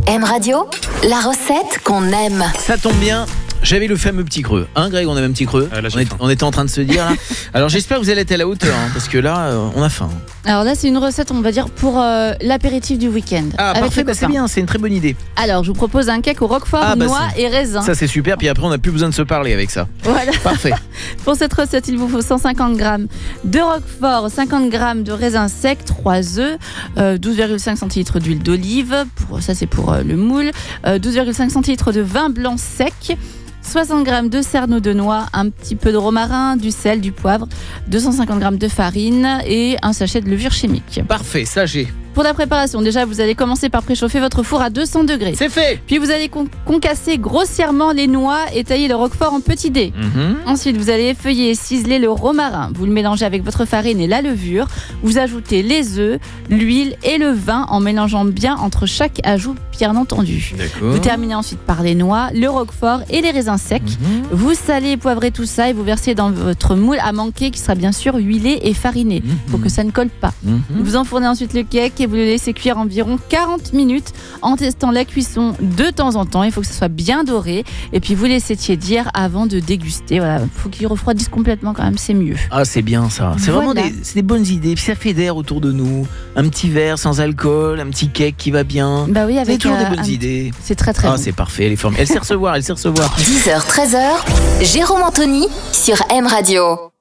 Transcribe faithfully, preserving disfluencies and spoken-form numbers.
M Radio, la recette qu'on aime. Ça tombe bien. J'avais le fameux petit creux. Hein Greg, on avait un petit creux. euh, là, on, est, on était en train de se dire là. Alors j'espère que vous allez être à la hauteur hein, parce que là euh, on a faim. Alors là c'est une recette on va dire pour euh, l'apéritif du week-end. Ah avec parfait, les bah, c'est copains. bien, c'est une très bonne idée. Alors je vous propose un cake au roquefort, Ah, bah, noix c'est- et raisin. Ça c'est super, puis après on n'a plus besoin de se parler avec ça. Voilà. Parfait. Pour cette recette il vous faut cent cinquante grammes de roquefort, cinquante grammes de raisin sec, trois œufs, euh, douze virgule cinq centilitres d'huile d'olive, pour, ça c'est pour euh, le moule, euh, douze virgule cinq centilitres de vin blanc sec, soixante grammes de cerneau de noix, un petit peu de romarin, du sel, du poivre, deux cent cinquante grammes de farine et un sachet de levure chimique. Parfait, ça j'ai. Pour la préparation, déjà vous allez commencer par préchauffer votre four à deux cents degrés. C'est fait. Puis vous allez con- concasser grossièrement les noix et tailler le roquefort en petits dés. Mhm. Ensuite, vous allez effeuiller et ciseler le romarin. Vous le mélangez avec votre farine et la levure. Vous ajoutez les œufs, l'huile et le vin en mélangeant bien entre chaque ajout, bien entendu. D'accord. Vous terminez ensuite par les noix, le roquefort et les raisins secs. Mhm. Vous salez et poivrez tout ça et vous versez dans votre moule à manquer qui sera bien sûr huilé et fariné pour que ça ne colle pas. Mhm. Vous enfournez ensuite le cake et vous le laissez cuire environ quarante minutes en testant la cuisson de temps en temps. Il faut que ça soit bien doré et puis vous laissez tiédir avant de déguster. Voilà, il faut qu'il refroidisse complètement quand même, c'est mieux. Ah c'est bien ça. C'est Voilà. vraiment des, c'est des bonnes idées. Puis ça fédère autour de nous. Un petit verre sans alcool, un petit cake qui va bien. Bah oui, C'est avec toujours euh, des bonnes un- idées. C'est très très Ah bon. c'est parfait, elle est formidable. Elle sait recevoir, elle sait recevoir. dix heures treize heures, Jérôme Anthony sur M Radio.